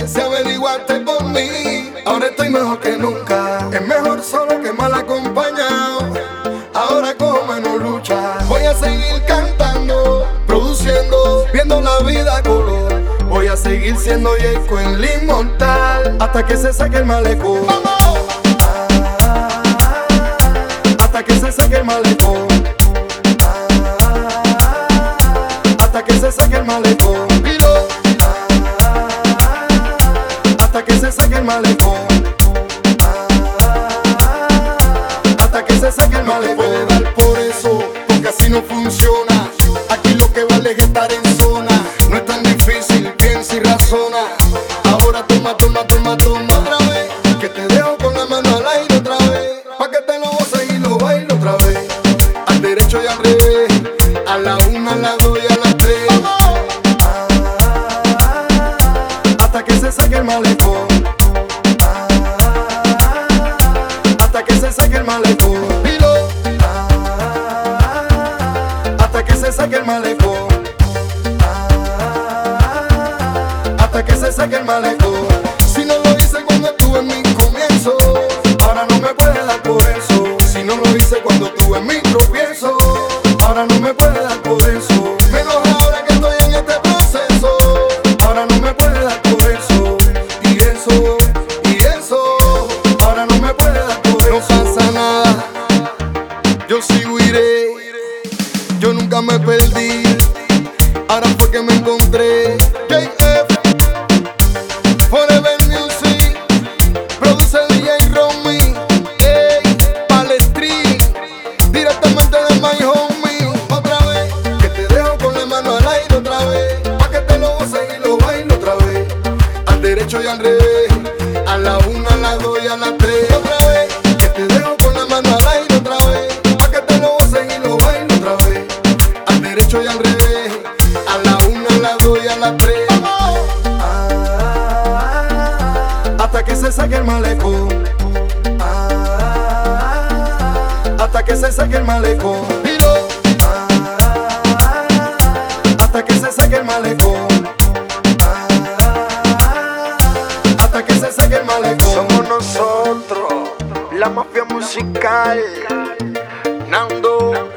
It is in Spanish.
Si averiguaste por mí, ahora estoy mejor que nunca. Es mejor solo que mal acompañado. Ahora cojo menos lucha. Voy a seguir cantando, produciendo, viendo la vida a color. Voy a seguir siendo Jayco el inmortal hasta que se saque el malecón. ¡Vamos! Hasta que se saque el malecón. Hasta que se saque el malecón. Pilo. Hasta que se saque el malecón. Hasta que se saque el malecón. No te puede dar por eso, porque así no funciona. Aquí lo que vale es estar en zona. No es tan difícil, piensa y razona. Ahora toma, toma, toma, toma otra vez. Que te dejo con la mano al aire otra vez. Pa' que te lo goces y lo bailo otra vez. Al derecho y al revés. A la una, a la dos y a las tres. Hasta que se saque el malecón. Hasta que se saque el malecón. Pilo. Hasta que se saque el malecón. Hasta que se saque el malecón. Si no lo hice cuando estuve en mi comienzo, ahora no me puede dar por eso. Si no lo hice cuando tuve en mi tropiezo, ahora no me puede dar por eso. Menos ahora que estoy en este proceso, ahora no me puede dar por eso. Y eso, ahora no me puede dar por eso. No pasa nada, yo sigo iré. Yo nunca me perdí, ahora fue que me encontré. JF, Forever Music, produce DJ Romy, Palestrín, directamente de My Homie. Otra vez, que te dejo con la mano al aire otra vez. Pa' que te lo goces y lo bailo otra vez. Al derecho y al revés, a la una, a la dos y a las tres. Otra vez, que te dejo con la mano al aire otra vez. Pa' que te lo goces y lo bailo otra vez. Al derecho y al revés, a la una, a la dos y a las tres. Hasta que se saque el malecón. Hasta que se saque el malecón. Pilo. Hasta que se saque el malecón. Hasta que se saque el malecón. Somos nosotros, la mafia musical. Nando.